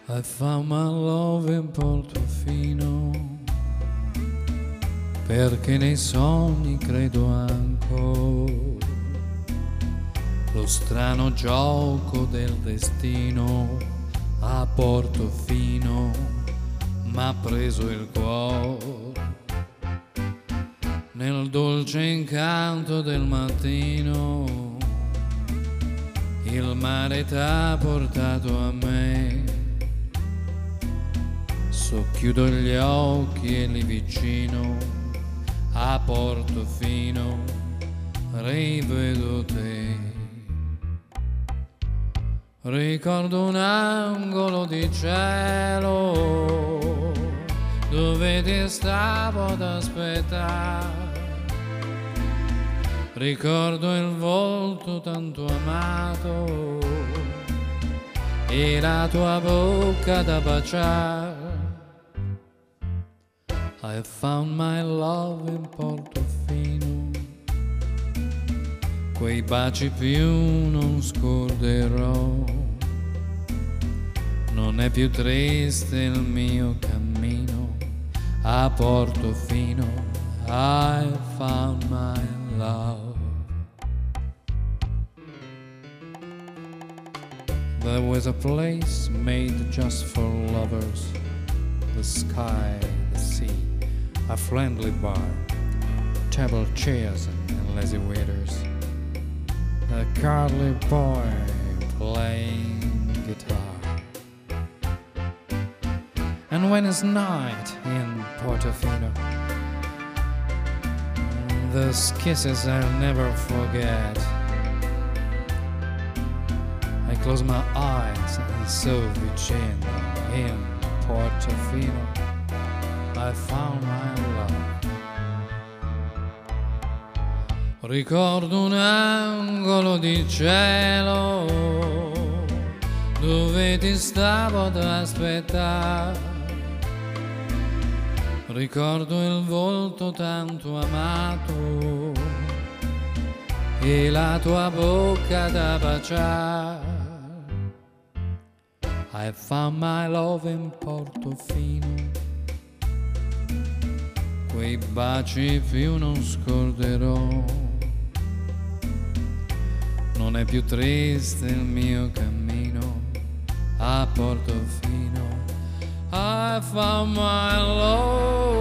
I found my love in Portofino, perché nei sogni credo ancora. Lo strano gioco del destino a Portofino m'ha preso il cuore. Nel dolce incanto del mattino il mare t'ha portato a me. Socchiudo gli occhi e lì vicino a Portofino rivedo te. Ricordo un angolo di cielo dove ti stavo ad aspettare. Ricordo il volto tanto amato e la tua bocca da baciare. I found my love in Portofino, quei baci più non scorderò. Non è più triste il mio cammino a Portofino. I found my love. There was a place made just for lovers, the sky, the sea, a friendly bar, table chairs and lazy waiters, a cuddly boy playing guitar. And when it's night in Portofino, those kisses I'll never forget. I close my eyes and saw Virginia in Portofino. I found my love. Ricordo un angolo di cielo dove ti stavo ad aspettare. Ricordo il volto tanto amato e la tua bocca da baciare. I found my love in Portofino, quei baci più non scorderò. Non è più triste il mio cammino a Portofino. I found my love